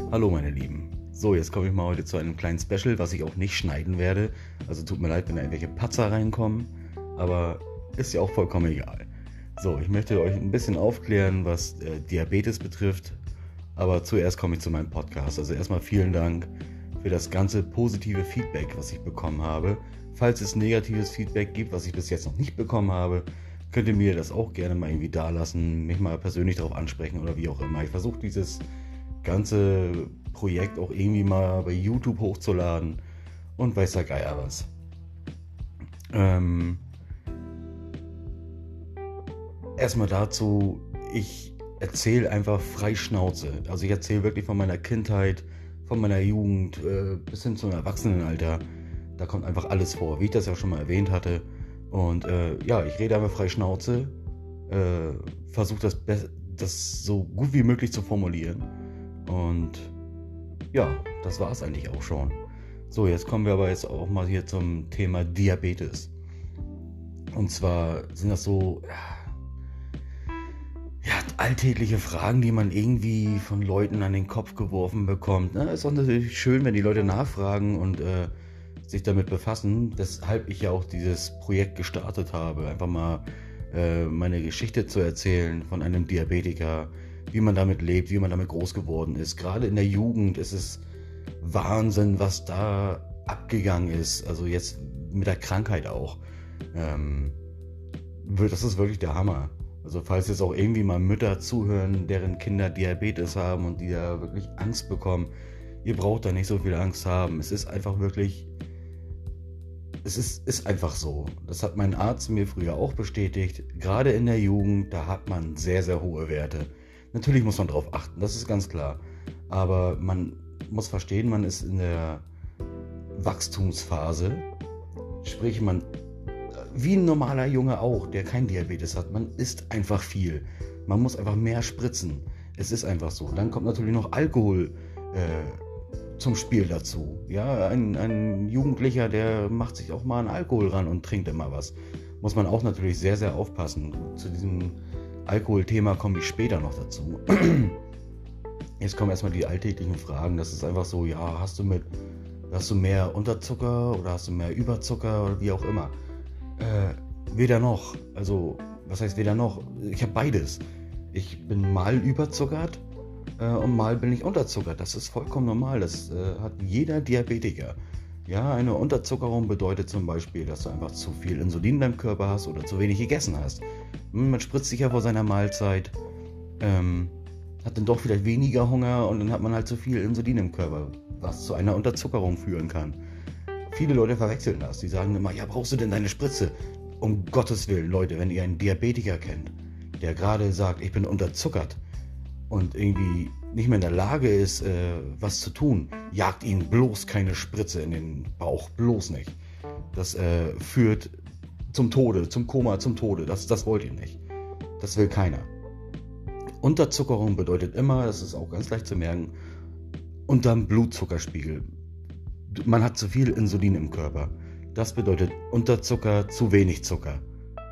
Hallo meine Lieben. So, jetzt komme ich mal heute zu einem kleinen Special, was ich auch nicht schneiden werde. Also tut mir leid, wenn da irgendwelche Patzer reinkommen, aber ist ja auch vollkommen egal. So, ich möchte euch ein bisschen aufklären, was Diabetes betrifft, aber zuerst komme ich zu meinem Podcast. Also erstmal vielen Dank für das ganze positive Feedback, was ich bekommen habe. Falls es negatives Feedback gibt, was ich bis jetzt noch nicht bekommen habe, könnt ihr mir das auch gerne mal irgendwie dalassen, mich mal persönlich darauf ansprechen oder wie auch immer. Ich versuche dieses ganze Projekt auch irgendwie mal bei YouTube hochzuladen und weiß der Geier was. Erstmal dazu, ich erzähle einfach frei Schnauze. Also ich erzähle wirklich von meiner Kindheit, von meiner Jugend bis hin zum Erwachsenenalter. Da kommt einfach alles vor, wie ich das ja schon mal erwähnt hatte. Und ich rede einfach frei Schnauze, versuche das so gut wie möglich zu formulieren. Und ja, das war es eigentlich auch schon. So, jetzt kommen wir aber jetzt auch mal hier zum Thema Diabetes. Und zwar sind das so alltägliche Fragen, die man irgendwie von Leuten an den Kopf geworfen bekommt. Ist auch natürlich schön, wenn die Leute nachfragen und sich damit befassen. Weshalb ich ja auch dieses Projekt gestartet habe. Einfach mal meine Geschichte zu erzählen von einem Diabetiker, wie man damit lebt, wie man damit groß geworden ist. Gerade in der Jugend ist es Wahnsinn, was da abgegangen ist. Also jetzt mit der Krankheit auch. Das ist wirklich der Hammer. Also falls jetzt auch irgendwie mal Mütter zuhören, deren Kinder Diabetes haben und die da wirklich Angst bekommen, ihr braucht da nicht so viel Angst haben. Es ist einfach wirklich, ist einfach so. Das hat mein Arzt mir früher auch bestätigt. Gerade in der Jugend, da hat man sehr, sehr hohe Werte. Natürlich muss man darauf achten, das ist ganz klar. Aber man muss verstehen, man ist in der Wachstumsphase. Sprich, man, wie ein normaler Junge auch, der kein Diabetes hat, man isst einfach viel. Man muss einfach mehr spritzen. Es ist einfach so. Dann kommt natürlich noch Alkohol zum Spiel dazu. Ja, ein Jugendlicher, der macht sich auch mal einen Alkohol ran und trinkt immer was. Muss man auch natürlich sehr, sehr aufpassen. Zu diesem Alkoholthema komme ich später noch dazu. Jetzt kommen erstmal die alltäglichen Fragen. Das ist einfach so, ja, hast du mehr Unterzucker oder hast du mehr Überzucker oder wie auch immer. Weder noch. Also, was heißt weder noch? Ich habe beides. Ich bin mal überzuckert und mal bin ich unterzuckert. Das ist vollkommen normal. Das hat jeder Diabetiker. Ja, eine Unterzuckerung bedeutet zum Beispiel, dass du einfach zu viel Insulin in deinem Körper hast oder zu wenig gegessen hast. Man spritzt sich ja vor seiner Mahlzeit, hat dann doch vielleicht weniger Hunger und dann hat man halt zu viel Insulin im Körper, was zu einer Unterzuckerung führen kann. Viele Leute verwechseln das. Die sagen immer, ja, brauchst du denn deine Spritze? Um Gottes Willen, Leute, wenn ihr einen Diabetiker kennt, der gerade sagt, ich bin unterzuckert und irgendwie nicht mehr in der Lage ist, was zu tun, jagt ihn bloß keine Spritze in den Bauch, bloß nicht. Das führt zum Tode, zum Koma, zum Tode. Das wollt ihr nicht. Das will keiner. Unterzuckerung bedeutet immer, das ist auch ganz leicht zu merken, unterm Blutzuckerspiegel. Man hat zu viel Insulin im Körper. Das bedeutet Unterzucker, zu wenig Zucker.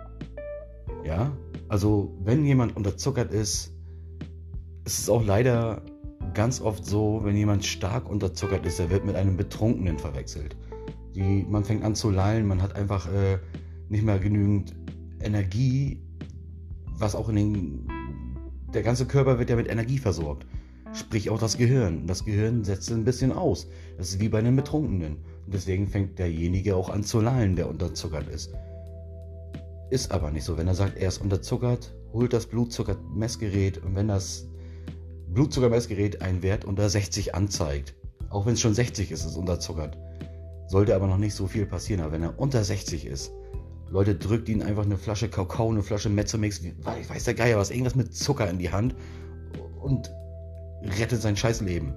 Ja, also wenn jemand unterzuckert ist, ist es auch leider ganz oft so, wenn jemand stark unterzuckert ist, er wird mit einem Betrunkenen verwechselt. Man fängt an zu lallen, man hat einfach nicht mehr genügend Energie, was auch der ganze Körper wird ja mit Energie versorgt. Sprich auch das Gehirn. Das Gehirn setzt ein bisschen aus. Das ist wie bei einem Betrunkenen. Und deswegen fängt derjenige auch an zu lallen, der unterzuckert ist. Ist aber nicht so. Wenn er sagt, er ist unterzuckert, holt das Blutzuckermessgerät und wenn das Blutzuckermessgerät einen Wert unter 60 anzeigt, auch wenn es schon 60 ist, ist es unterzuckert, sollte aber noch nicht so viel passieren. Aber wenn er unter 60 ist, Leute, drückt ihnen einfach eine Flasche Kakao, eine Flasche Mezzomix, ich weiß der Geier was, irgendwas mit Zucker in die Hand und rettet sein scheiß Leben.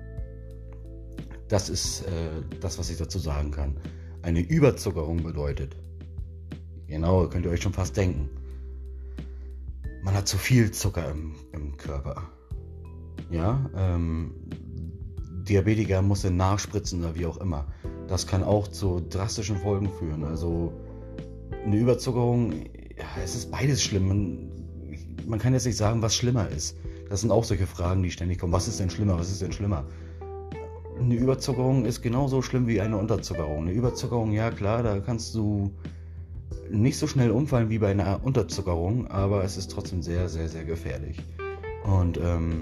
Das ist das, was ich dazu sagen kann. Eine Überzuckerung bedeutet, genau, könnt ihr euch schon fast denken, man hat zu viel Zucker im Körper. Ja, Diabetiker muss nachspritzen oder wie auch immer. Das kann auch zu drastischen Folgen führen. Also eine Überzuckerung, ja, es ist beides schlimm. Man kann jetzt nicht sagen, was schlimmer ist. Das sind auch solche Fragen, die ständig kommen. Was ist denn schlimmer? Was ist denn schlimmer? Eine Überzuckerung ist genauso schlimm wie eine Unterzuckerung. Eine Überzuckerung, ja klar, da kannst du nicht so schnell umfallen wie bei einer Unterzuckerung, aber es ist trotzdem sehr, sehr, sehr gefährlich. Und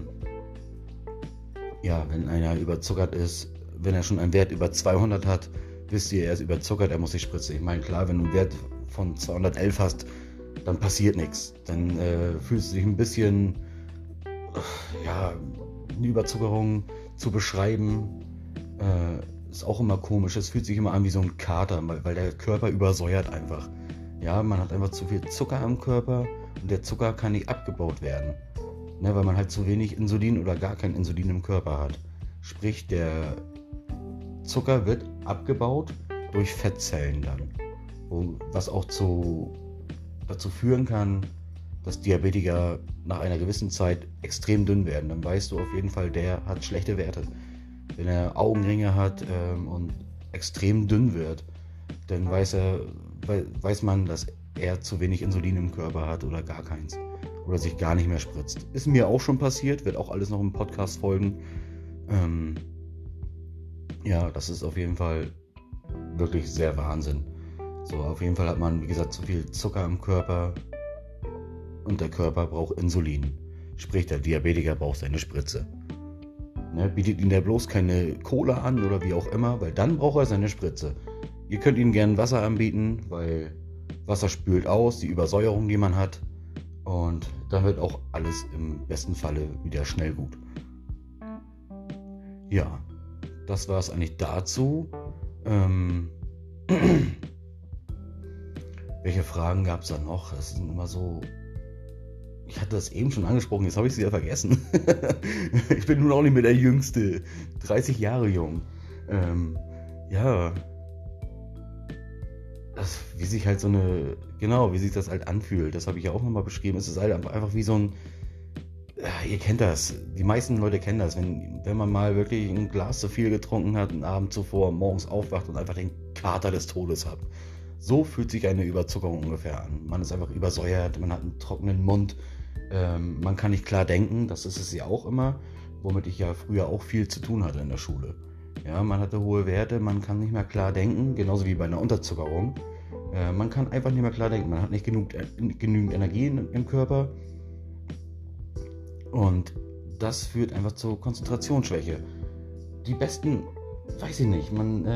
wenn einer überzuckert ist, wenn er schon einen Wert über 200 hat, wisst ihr, er ist überzuckert, er muss sich spritzen. Ich meine, klar, wenn du einen Wert von 211 hast, dann passiert nichts. Dann fühlst du dich ein bisschen, eine Überzuckerung zu beschreiben, ist auch immer komisch. Es fühlt sich immer an wie so ein Kater, weil der Körper übersäuert einfach. Ja, man hat einfach zu viel Zucker am Körper und der Zucker kann nicht abgebaut werden. Ne, weil man halt zu wenig Insulin oder gar kein Insulin im Körper hat. Sprich, der Zucker wird abgebaut durch Fettzellen dann. Was auch dazu führen kann, dass Diabetiker nach einer gewissen Zeit extrem dünn werden. Dann weißt du auf jeden Fall, der hat schlechte Werte. Wenn er Augenringe hat und extrem dünn wird, dann weiß man, dass er zu wenig Insulin im Körper hat oder gar keins. Oder sich gar nicht mehr spritzt. Ist mir auch schon passiert, wird auch alles noch im Podcast folgen. Das ist auf jeden Fall wirklich sehr Wahnsinn. So, auf jeden Fall hat man, wie gesagt, zu viel Zucker im Körper und der Körper braucht Insulin. Sprich, der Diabetiker braucht seine Spritze. Ne, bietet ihm der bloß keine Cola an oder wie auch immer, weil dann braucht er seine Spritze. Ihr könnt ihm gerne Wasser anbieten, weil Wasser spült aus, die Übersäuerung, die man hat. Und dann wird auch alles im besten Falle wieder schnell gut. Ja, das war es eigentlich dazu. Welche Fragen gab es da noch? Das sind immer so... Ich hatte das eben schon angesprochen, jetzt habe ich es wieder vergessen. Ich bin nun auch nicht mehr der Jüngste. 30 Jahre jung. Wie sich halt wie sich das halt anfühlt, das habe ich ja auch nochmal beschrieben. Es ist halt einfach wie so ein, ihr kennt das, die meisten Leute kennen das, wenn man mal wirklich ein Glas zu viel getrunken hat, einen Abend zuvor, morgens aufwacht und einfach den Kater des Todes hat. So fühlt sich eine Überzuckerung ungefähr an. Man ist einfach übersäuert, man hat einen trockenen Mund, man kann nicht klar denken, das ist es ja auch immer, womit ich ja früher auch viel zu tun hatte in der Schule. Ja, man hatte hohe Werte, man kann nicht mehr klar denken, genauso wie bei einer Unterzuckerung. Man kann einfach nicht mehr klar denken, man hat nicht genügend Energie im Körper und das führt einfach zur Konzentrationsschwäche. Die besten, weiß ich nicht,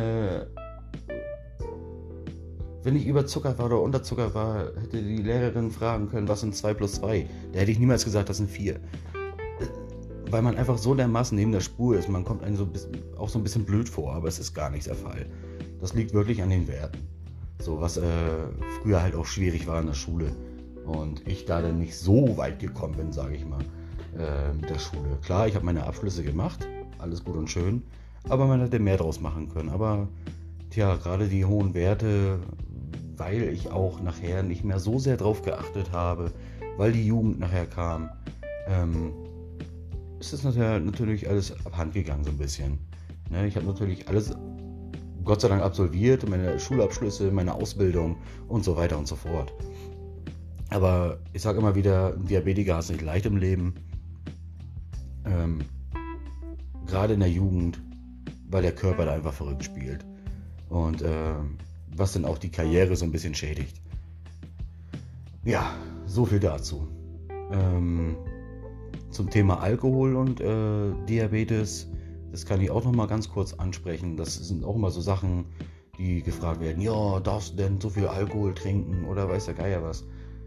wenn ich überzuckert war oder unterzuckert war, hätte die Lehrerin fragen können, was sind 2 plus 2? Da hätte ich niemals gesagt, das sind 4. Weil man einfach so dermaßen neben der Spur ist, man kommt einem auch so ein bisschen blöd vor, aber es ist gar nicht der Fall. Das liegt wirklich an den Werten. So, was früher halt auch schwierig war in der Schule. Und ich da dann nicht so weit gekommen bin, sage ich mal, mit der Schule. Klar, ich habe meine Abschlüsse gemacht, alles gut und schön, aber man hätte mehr draus machen können. Aber, gerade die hohen Werte, weil ich auch nachher nicht mehr so sehr drauf geachtet habe, weil die Jugend nachher kam, ist es natürlich alles abhanden gegangen so ein bisschen. Ne, ich habe natürlich alles Gott sei Dank absolviert, meine Schulabschlüsse, meine Ausbildung und so weiter und so fort. Aber ich sage immer wieder, ein Diabetiker hat es nicht leicht im Leben. Gerade in der Jugend, weil der Körper da einfach verrückt spielt. Und was dann auch die Karriere so ein bisschen schädigt. Ja, so viel dazu. Zum Thema Alkohol und Diabetes, das kann ich auch noch mal ganz kurz ansprechen. Das sind auch immer so Sachen, die gefragt werden. Ja, darfst du denn so viel Alkohol trinken oder weiß der Geier was?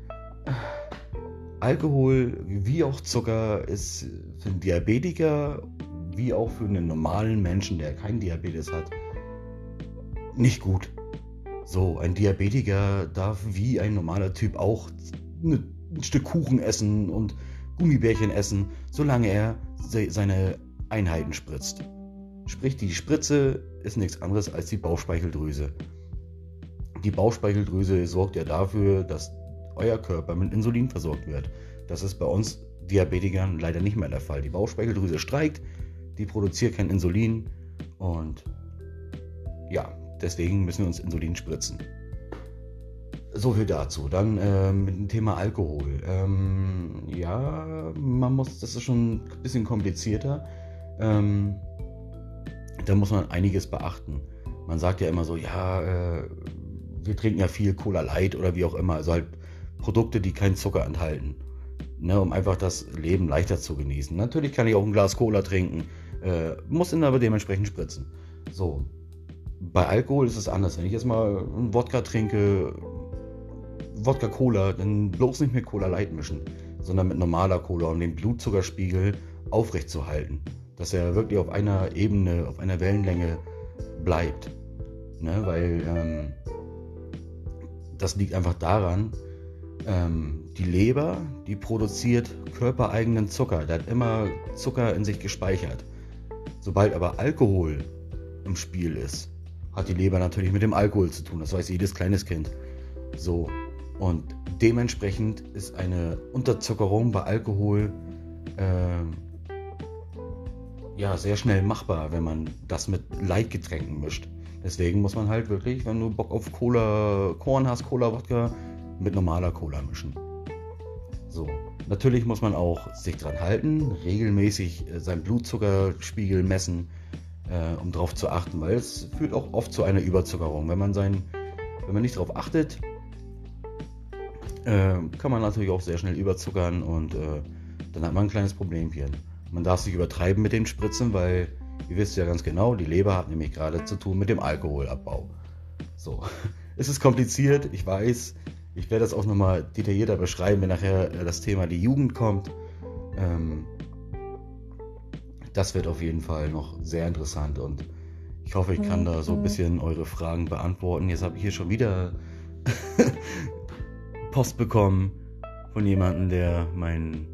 Alkohol wie auch Zucker ist für einen Diabetiker wie auch für einen normalen Menschen, der keinen Diabetes hat, nicht gut. So, ein Diabetiker darf wie ein normaler Typ auch ein Stück Kuchen essen und Gummibärchen essen, solange er seine Einheiten spritzt. Sprich, die Spritze ist nichts anderes als die Bauchspeicheldrüse. Die Bauchspeicheldrüse sorgt ja dafür, dass euer Körper mit Insulin versorgt wird. Das ist bei uns Diabetikern leider nicht mehr der Fall. Die Bauchspeicheldrüse streikt, die produziert kein Insulin und deswegen müssen wir uns Insulin spritzen. So viel dazu. Dann mit dem Thema Alkohol. ja, das ist schon ein bisschen komplizierter. Da muss man einiges beachten. Man sagt ja immer so, ja, wir trinken ja viel Cola Light oder wie auch immer, also halt Produkte, die keinen Zucker enthalten, ne, um einfach das Leben leichter zu genießen. Natürlich kann ich auch ein Glas Cola trinken, muss ihn aber dementsprechend spritzen. So, bei Alkohol ist es anders. Wenn ich jetzt mal einen Wodka trinke, Wodka Cola, dann bloß nicht mit Cola Light mischen, sondern mit normaler Cola, um den Blutzuckerspiegel aufrecht zu halten, dass er wirklich auf einer Ebene, auf einer Wellenlänge bleibt, ne, weil das liegt einfach daran, die Leber, die produziert körpereigenen Zucker, der hat immer Zucker in sich gespeichert. Sobald aber Alkohol im Spiel ist, hat die Leber natürlich mit dem Alkohol zu tun, das weiß jedes kleines Kind. So, und dementsprechend ist eine Unterzuckerung bei Alkohol sehr schnell machbar, wenn man das mit Leitgetränken mischt. Deswegen muss man halt wirklich, wenn du Bock auf Cola, Korn hast, Cola, Wodka, mit normaler Cola mischen. So, natürlich muss man auch sich dran halten, regelmäßig seinen Blutzuckerspiegel messen, um darauf zu achten, weil es führt auch oft zu einer Überzuckerung. Wenn man nicht darauf achtet, kann man natürlich auch sehr schnell überzuckern und dann hat man ein kleines Problemchen. Man darf sich übertreiben mit den Spritzen, weil ihr wisst ja ganz genau, die Leber hat nämlich gerade zu tun mit dem Alkoholabbau. So, es ist kompliziert, ich weiß. Ich werde das auch nochmal detaillierter beschreiben, wenn nachher das Thema die Jugend kommt. Das wird auf jeden Fall noch sehr interessant und ich hoffe, ich kann da so ein bisschen eure Fragen beantworten. Jetzt habe ich hier schon wieder Post bekommen von jemandem, der meinen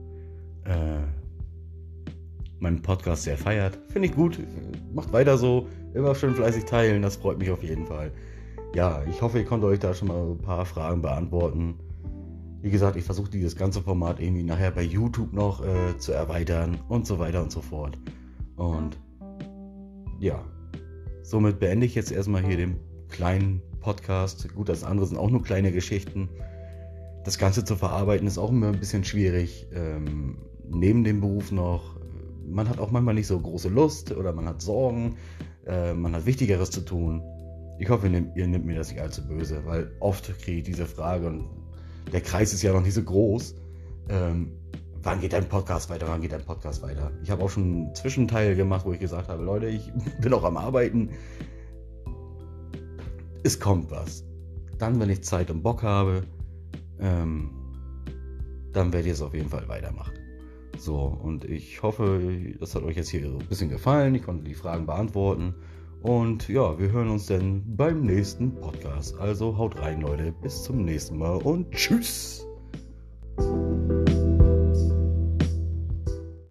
Podcast sehr feiert. Finde ich gut, macht weiter so, immer schön fleißig teilen, das freut mich auf jeden Fall. Ja, ich hoffe, ich konnte euch da schon mal ein paar Fragen beantworten. Wie gesagt, ich versuche dieses ganze Format irgendwie nachher bei YouTube noch zu erweitern und so weiter und so fort. Und ja, somit beende ich jetzt erstmal hier den kleinen Podcast. Gut, das andere sind auch nur kleine Geschichten. Das Ganze zu verarbeiten ist auch immer ein bisschen schwierig. Neben dem Beruf noch. Man hat auch manchmal nicht so große Lust oder man hat Sorgen. Man hat Wichtigeres zu tun. Ich hoffe, ihr nehmt mir das nicht allzu böse, weil oft kriege ich diese Frage und der Kreis ist ja noch nicht so groß. Wann geht dein Podcast weiter? Wann geht dein Podcast weiter? Ich habe auch schon einen Zwischenteil gemacht, wo ich gesagt habe, Leute, ich bin auch am Arbeiten. Es kommt was. Dann, wenn ich Zeit und Bock habe, dann werde ich es auf jeden Fall weitermachen. So, und ich hoffe, das hat euch jetzt hier so ein bisschen gefallen. Ich konnte die Fragen beantworten. Und ja, wir hören uns dann beim nächsten Podcast. Also haut rein, Leute. Bis zum nächsten Mal und tschüss.